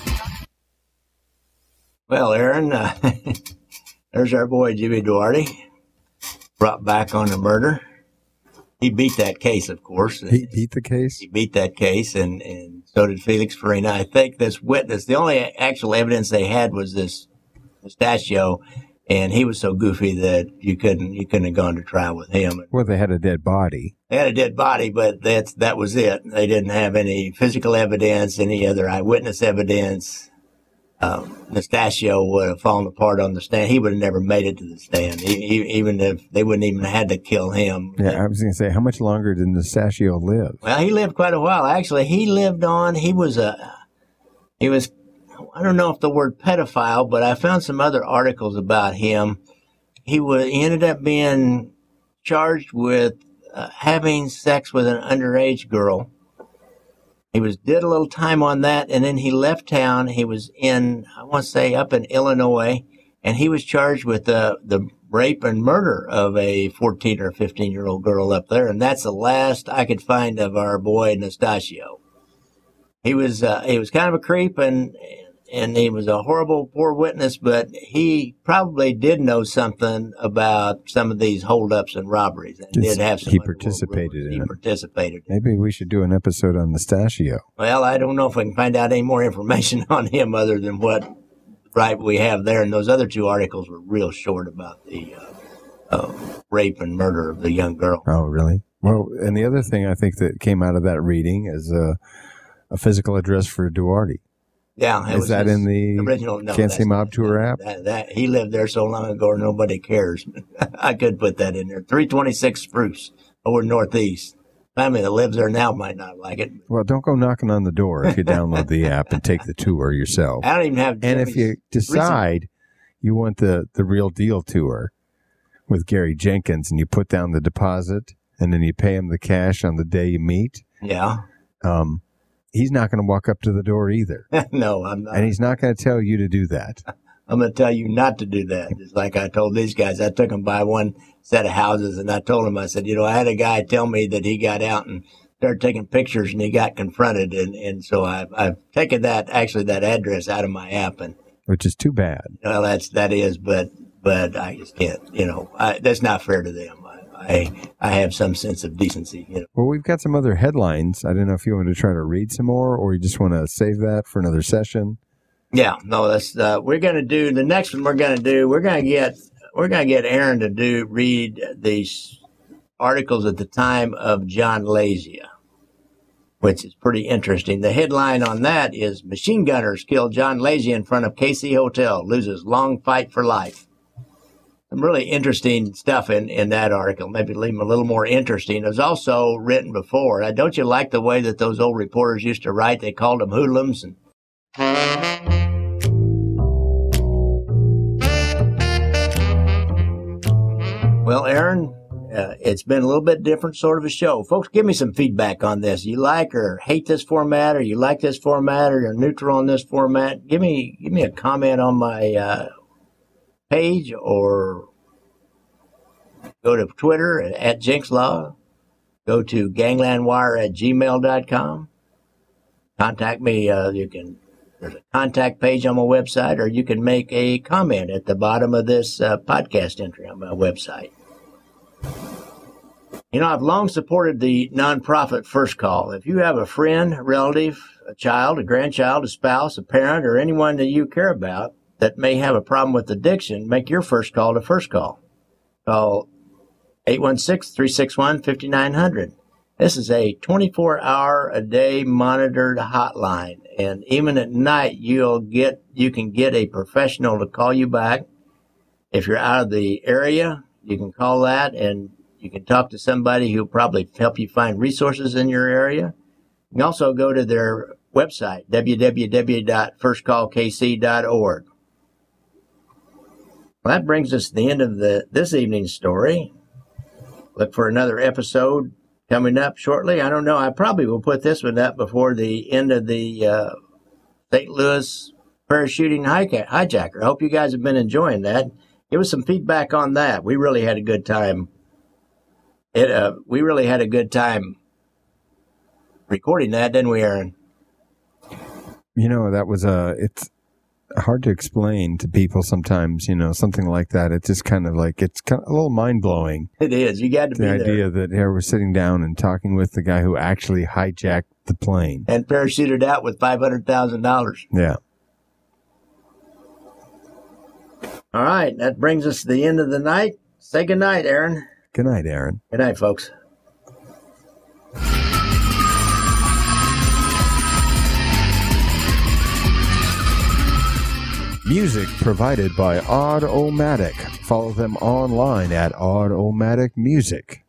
Well, Aaron, there's our boy Jimmy Duarte, brought back on the murder. He beat that case, of course. He beat the case? He beat that case, and so did Felix Farina. I think this witness, the only actual evidence they had was this Nastasio, and he was so goofy that you couldn't have gone to trial with him. Well, they had a dead body. They had a dead body, but that was it. They didn't have any physical evidence, any other eyewitness evidence. Nastasio would have fallen apart on the stand. He would have never made it to the stand, even if they wouldn't even have had to kill him. Yeah, I was going to say, how much longer did Nastasio live? Well, he lived quite a while. Actually, he lived on. He was. I don't know if the word pedophile, but I found some other articles about him. He ended up being charged with having sex with an underage girl. He did a little time on that, and then he left town. He was up in Illinois, and he was charged with the rape and murder of a 14 or 15-year-old girl up there, and that's the last I could find of our boy Nastasio. He was kind of a creep, and he was a horrible, poor witness, but he probably did know something about some of these holdups and robberies. And did have some. He participated in it. He participated. Maybe we should do an episode on Nastasio. Well, I don't know if we can find out any more information on him other than what we have there. And those other two articles were real short about the rape and murder of the young girl. Oh, really? Well, and the other thing I think that came out of that reading is a physical address for Duarte. Yeah, is that in the original? No, Kansas City Mob Tour app? That he lived there so long ago, nobody cares. I could put that in there. 326 Spruce over Northeast. Family that lives there now might not like it. Well, don't go knocking on the door if you download the app and take the tour yourself. I don't even have. And if you decide you want the real deal tour with Gary Jenkins, and you put down the deposit, and then you pay him the cash on the day you meet. Yeah. He's not going to walk up to the door either. No, I'm not. And he's not going to tell you to do that. I'm going to tell you not to do that. Just like I told these guys. I took them by one set of houses, and I told them, I said, I had a guy tell me that he got out and started taking pictures, and he got confronted. And so I've taken that address out of my app. Which is too bad. Well, that is, but I just can't, that's not fair to them. I have some sense of decency. Well, we've got some other headlines. I don't know if you want to try to read some more, or you just want to save that for another session. Yeah, no, that's we're going to do the next one. We're going to get Aaron to read these articles at the time of John Lazia, which is pretty interesting. The headline on that is "Machine Gunners Kill John Lazia in Front of KC Hotel, Loses Long Fight for Life." Some really interesting stuff in that article. Maybe leave them a little more interesting. It was also written before. Don't you like the way that those old reporters used to write? They called them hoodlums. Well, Aaron, it's been a little bit different sort of a show. Folks, give me some feedback on this. You like or hate this format, or you like this format, or you're neutral on this format? Give me a comment on my page, or go to Twitter at Jinx Law, go to ganglandwire@gmail.com. Contact me. There's a contact page on my website, or you can make a comment at the bottom of this podcast entry on my website. I've long supported the nonprofit First Call. If you have a friend, a relative, a child, a grandchild, a spouse, a parent, or anyone that you care about that may have a problem with addiction, make your first call to First Call. Call 816-361-5900. This is a 24-hour-a-day monitored hotline, and even at night you can get a professional to call you back. If you're out of the area, you can call that, and you can talk to somebody who'll probably help you find resources in your area. You can also go to their website, www.firstcallkc.org. Well, that brings us to the end of this evening's story. Look for another episode coming up shortly. I don't know. I probably will put this one up before the end of the St. Louis parachuting hijacker. I hope you guys have been enjoying that. Give us some feedback on that. We really had a good time. We really had a good time recording that, didn't we, Aaron? You know, that was it's hard to explain to people sometimes, you know, something like that. It's just kind of like, it's kind of a little mind-blowing. It is. You got to be there. The idea that here we're sitting down and talking with the guy who actually hijacked the plane. And parachuted out with $500,000. Yeah. All right. That brings us to the end of the night. Say good night, Aaron. Good night, Aaron. Good night, folks. Music provided by Odd-O-Matic. Follow them online at Odd-O-Matic Music.